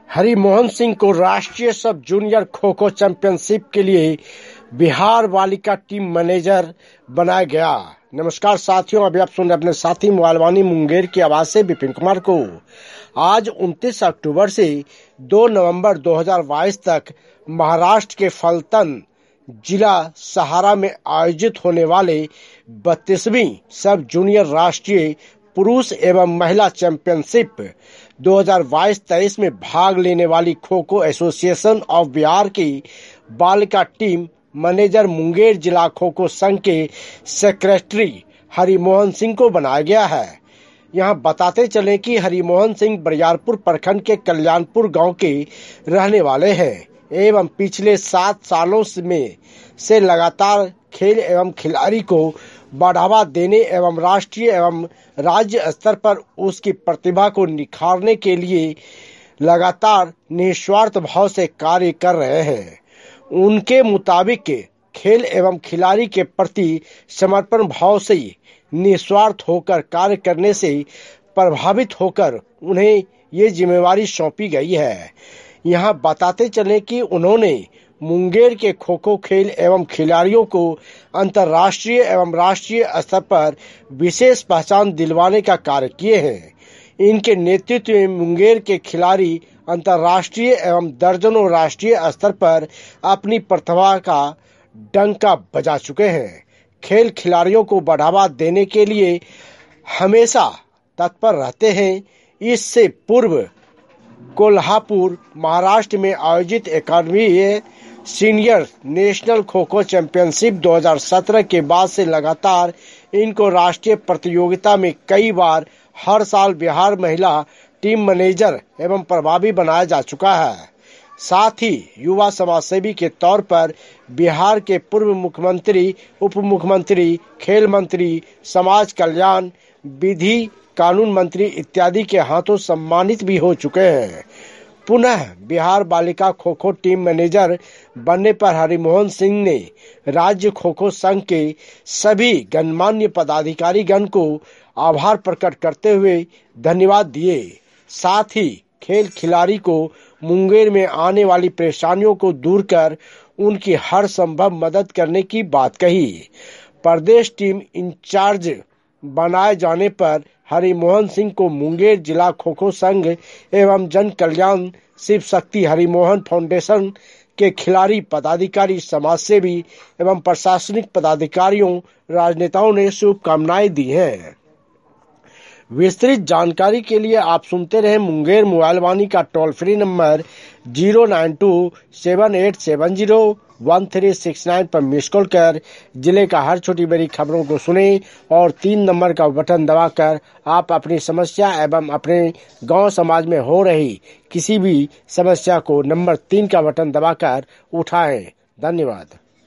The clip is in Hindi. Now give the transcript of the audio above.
हरिमोहन सिंह को राष्ट्रीय सब जूनियर खो खो चैंपियनशिप के लिए बिहार बालिका टीम मैनेजर बनाया गया। नमस्कार साथियों, अभी आप सुन रहे अपने साथी मोबाइल वाणी मुंगेर की आवाज से विपिन कुमार को। आज 29 अक्टूबर से 2 नवंबर 2022 तक महाराष्ट्र के फलटण जिला सहारा में आयोजित होने वाले 32वीं सब जूनियर राष्ट्रीय पुरुष एवं महिला चैंपियनशिप 2022-23 में भाग लेने वाली खो खो एसोसिएशन ऑफ बिहार की बालिका टीम मैनेजर मुंगेर जिला खो खो संघ के सेक्रेटरी हरिमोहन सिंह को बनाया गया है। यहाँ बताते चले कि हरिमोहन सिंह बरियारपुर प्रखंड के कल्याणपुर गांव के रहने वाले हैं एवं पिछले 7 सालों में से लगातार खेल एवं खिलाड़ी को बढ़ावा देने एवं राष्ट्रीय एवं राज्य स्तर पर उसकी प्रतिभा को निखारने के लिए लगातार निस्वार्थ भाव से कार्य कर रहे हैं। उनके मुताबिक खेल एवं खिलाड़ी के प्रति समर्पण भाव से निस्वार्थ होकर कार्य करने से प्रभावित होकर उन्हें ये जिम्मेवारी सौंपी गई है। यहाँ बताते चले कि उन्होंने मुंगेर के खो खो खेल एवं खिलाड़ियों को अंतर्राष्ट्रीय एवं राष्ट्रीय स्तर पर विशेष पहचान दिलवाने का कार्य किए हैं। इनके नेतृत्व में मुंगेर के खिलाड़ी अंतर्राष्ट्रीय एवं दर्जनों राष्ट्रीय स्तर पर अपनी प्रतिभा का डंका बजा चुके हैं। खेल खिलाड़ियों को बढ़ावा देने के लिए हमेशा तत्पर रहते हैं। इससे पूर्व कोल्हापुर महाराष्ट्र में आयोजित 81वीं senior national kho kho championship 2017 के बाद से लगातार इनको राष्ट्रीय प्रतियोगिता में कई बार हर साल बिहार महिला टीम मैनेजर एवं प्रभावी बनाया जा चुका है। साथ ही युवा समाजसेवी के तौर पर बिहार के पूर्व मुख्यमंत्री, उप मुख्यमंत्री, खेल मंत्री, समाज कल्याण, विधि कानून मंत्री इत्यादि के हाथों सम्मानित भी हो चुके हैं। पुनः बिहार बालिका खो खो टीम मैनेजर बनने पर हरिमोहन सिंह ने राज्य खो खो संघ के सभी गणमान्य पदाधिकारी गण को आभार प्रकट करते हुए धन्यवाद दिए। साथ ही खेल खिलाड़ी को मुंगेर में आने वाली परेशानियों को दूर कर उनकी हर संभव मदद करने की बात कही। प्रदेश टीम इंचार्ज बनाए जाने पर हरिमोहन सिंह को मुंगेर जिला खो खो संघ एवं जन कल्याण शिव शक्ति हरिमोहन फाउंडेशन के खिलाड़ी, पदाधिकारी, समाजसेवी एवं प्रशासनिक पदाधिकारियों, राजनेताओं ने शुभकामनाएं दी हैं। विस्तृत जानकारी के लिए आप सुनते रहे मुंगेर मोबाइल वाणी का टोल फ्री नंबर 09278701369 पर मिस कॉल कर जिले का हर छोटी बड़ी खबरों को सुने और 3 नंबर का बटन दबाकर आप अपनी समस्या एवं अपने गांव समाज में हो रही किसी भी समस्या को नंबर 3 का बटन दबाकर उठाएं। धन्यवाद।